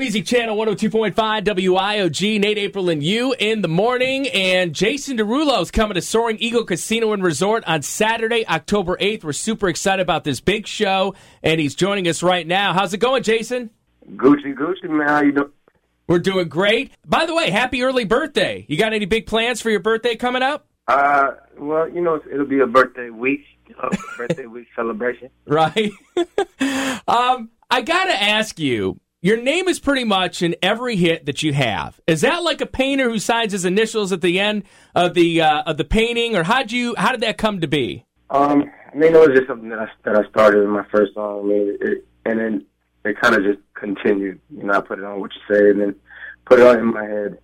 Music Channel 102.5 WIOG. Nate, April, and you in the morning. And Jason Derulo is coming to Soaring Eagle Casino and Resort on Saturday, October 8th. We're super excited about this big show, and he's joining us right now. How's it going, Jason? Gucci, man. How you doing? We're doing great. By the way, happy early birthday. You got any big plans for your birthday coming up? Well, it'll be a birthday week, birthday week celebration. Right. I got to ask you, your name is pretty much in every hit that you have. Is that like a painter who signs his initials at the end of the painting, or how did that come to be? It was just something that I started in my first song, and then it kind of just continued. I put it on What You Say, and then put it on in my head.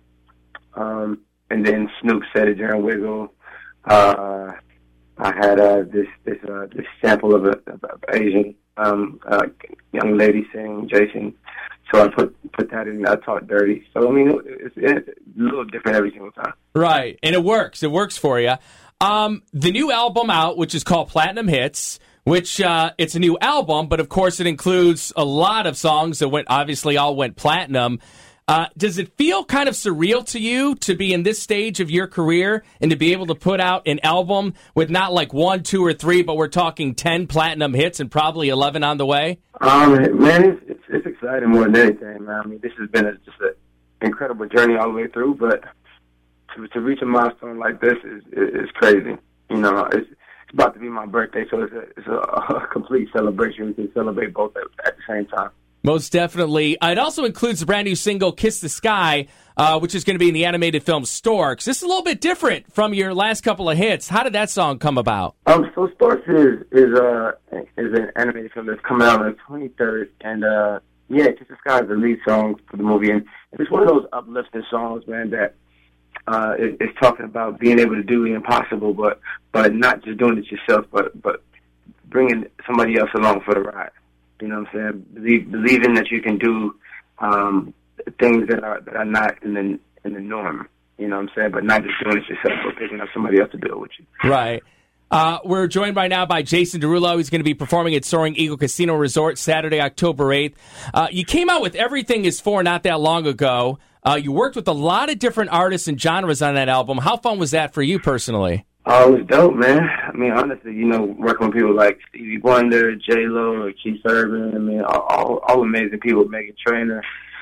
And then Snoop said it during Wiggle. I had this sample of an Asian young lady saying Jason, so I put that in. I talk dirty, so it's a little different every single time. Right, and it works. It works for you. The new album out, which is called Platinum Hits, which it's a new album, but of course it includes a lot of songs that obviously all went platinum. Does it feel kind of surreal to you to be in this stage of your career and to be able to put out an album with not like 1, 2, or 3, but we're talking 10 platinum hits and probably 11 on the way? Man, it's exciting more than anything, man. This has been just an incredible journey all the way through, but to reach a milestone like this is crazy. It's about to be my birthday, so it's a complete celebration. We can celebrate both at the same time. Most definitely. It also includes the brand new single, Kiss the Sky, which is going to be in the animated film Storks. This is a little bit different from your last couple of hits. How did that song come about? So Storks is an animated film that's coming out on the 23rd. And, Kiss the Sky is the lead song for the movie. And it's one of those uplifting songs, man, that it's talking about being able to do the impossible, but not just doing it yourself, but bringing somebody else along for the ride. You know what I'm saying? Believing that you can do things that are not in the norm. You know what I'm saying? But not just doing it yourself, but picking up somebody else to do it with you. Right. We're joined right now by Jason Derulo. He's going to be performing at Soaring Eagle Casino Resort Saturday, October 8th. You came out with Everything Is For not that long ago. You worked with a lot of different artists and genres on that album. How fun was that for you personally? Oh, it was dope, man. Honestly, working with people like Stevie Wonder, J-Lo, or Keith Urban, all amazing people, Meghan Trainor.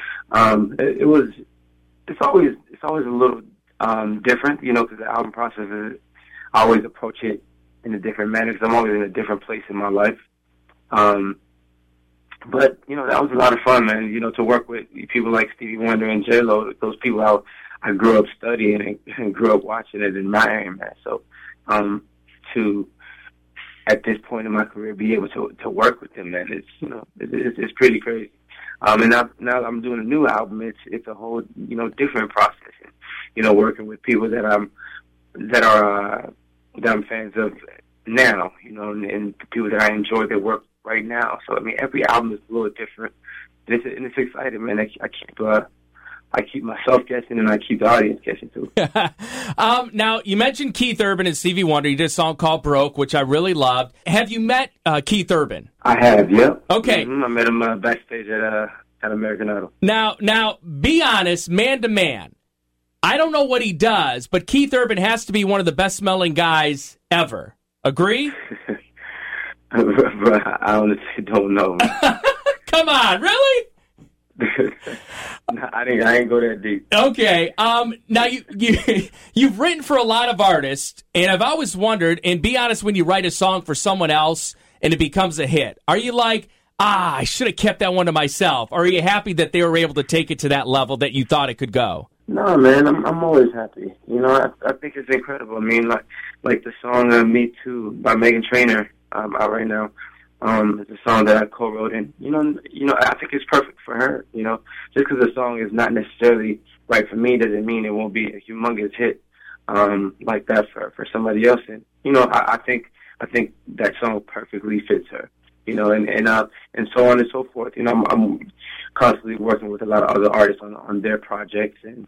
It's always a little different, because the album process I always approach it in a different manner because I'm always in a different place in my life. But that was a lot of fun, man. To work with people like Stevie Wonder and J-Lo, those people I grew up studying and grew up watching and admiring, man. So, to at this point in my career be able to work with them, man, it's pretty crazy. And now I'm doing a new album. It's a whole different process. Working with people that I'm fans of now, and people that I enjoy their work right now. So every album is a little different, and it's exciting, man. I keep myself guessing, and I keep the audience guessing, too. Now, you mentioned Keith Urban and Stevie Wonder. You did a song called Broke, which I really loved. Have you met Keith Urban? I have, yep. Okay. I met him backstage at American Idol. Now, be honest, man to man. I don't know what he does, but Keith Urban has to be one of the best-smelling guys ever. Agree? I honestly don't know. Come on, really? No, I ain't go that deep. Okay. Now you've written for a lot of artists, and I've always wondered. And be honest, when you write a song for someone else and it becomes a hit, are you like, I should have kept that one to myself? Or are you happy that they were able to take it to that level that you thought it could go? No, man, I'm always happy. I think it's incredible. Like the song "Me Too" by Meghan Trainor out right now. It's a song that I co-wrote, and I think it's perfect for her. Just because the song is not necessarily right for me doesn't mean it won't be a humongous hit like that for somebody else. And I think that song perfectly fits her. And so on and so forth. I'm constantly working with a lot of other artists on their projects, and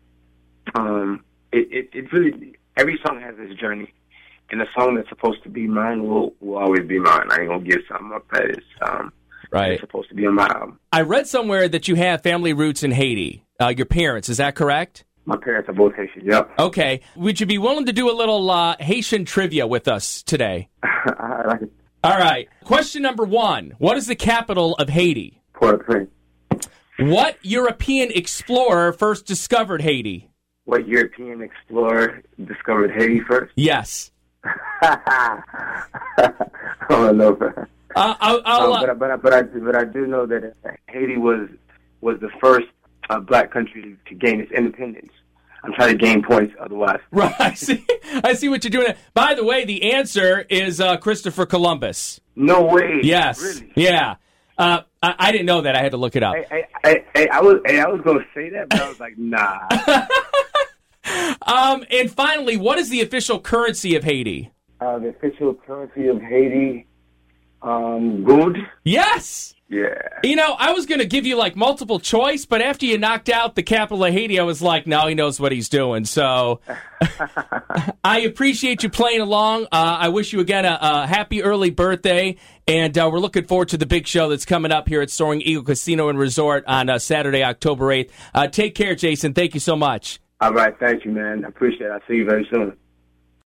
it really, every song has its journey. And the song that's supposed to be mine will always be mine. I ain't gonna give something up that is Right. It's supposed to be on my album. I read somewhere that you have family roots in Haiti. Your parents, is that correct? My parents are both Haitian, yep. Okay. Would you be willing to do a little Haitian trivia with us today? I like it. All right. Question number 1. What is the capital of Haiti? Port-au-Prince. What European explorer first discovered Haiti? What European explorer discovered Haiti first? Yes. I don't know. But But I do know that Haiti was the first black country to gain its independence. I'm trying to gain points otherwise. Right. I see what you're doing. By the way, the answer is Christopher Columbus. No way. Yes. Really? Yeah. I didn't know that. I had to look it up. I was going to say that, but I was like, nah. And finally, what is the official currency of Haiti? The official currency of Haiti, gold. Yes. Yeah. You know, I was going to give you like multiple choice, but after you knocked out the capital of Haiti, I was like, no, he knows what he's doing. So I appreciate you playing along. I wish you again a happy early birthday, and we're looking forward to the big show that's coming up here at Soaring Eagle Casino and Resort on Saturday, October 8th. Take care, Jason. Thank you so much. All right. Thank you, man. I appreciate it. I'll see you very soon.